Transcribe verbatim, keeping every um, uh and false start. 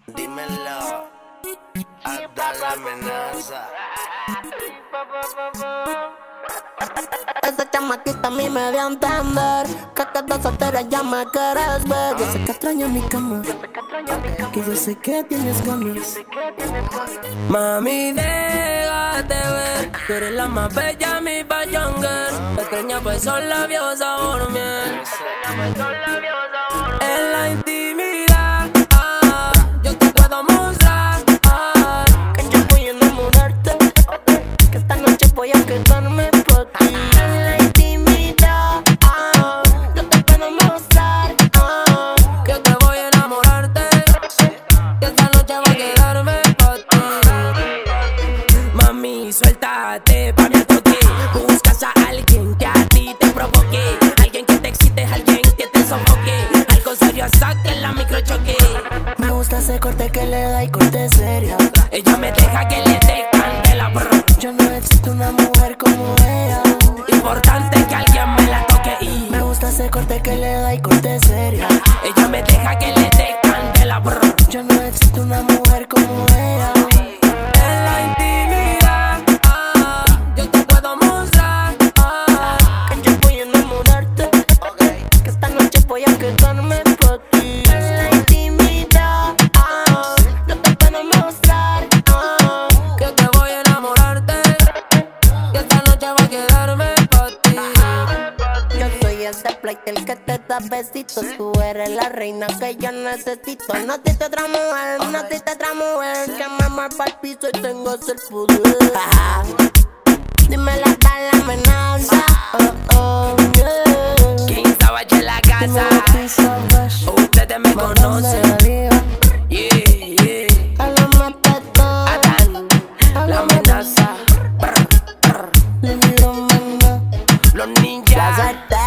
Dímelo, hasta la amenaza. Esa chamaquita a mí me dio a entender que estás soltera ya me quieres ver. Yo sé que extraño mi cama, que yo sé que tienes ganas. Mami, déjate ver, tú eres la más bella, mi payonga. Extraña pues son labios sabor miel. En la intimidad, ah, yo te puedo mostrar, ah, que yo voy a enamorarte, que esta noche voy a quedarme por ti. En la intimidad, ah, yo te puedo mostrar, ah, que te voy a enamorarte, que esta noche voy a quedarme por ti. Mami, suéltate pa' mi toque. Buscas a alguien que a ti te provoque, alguien que te excite, alguien que te sofoque, algo serio hasta que la micro choque. me gusta ese corte que le da y corte serio. Ella me deja que le dé candela, bro. Yo no existe una mujer como ella. Importante que alguien me la toque y Me gusta ese corte que le da y corte serio. ella me deja que le dé candela, bro. Yo no existe una mujer como ella. En la intimidad, ah, yo te puedo mostrar, ah, Que yo voy a enamorarte, que esta noche voy a quedarme por ti. En la intimidad, ah, yo te puedo mostrar, ah, que te voy a enamorarte, que esta noche va a quedarme por ti. yo soy ese plate el que te da besitos. Tú eres la reina que yo necesito. No existe otra mujer, no existe otra mujer que me mueva el piso y tenga ese poder. Ajá. Dime la tal amenaza, oh, oh, yeah. King Savage en la Dime casa, lo que sabes, ustedes me conocen. ¿dónde vivo? Yeah, yeah. A la matata, Adán, la amenaza, brr, brr. le miro manga, los la ninjas. gata.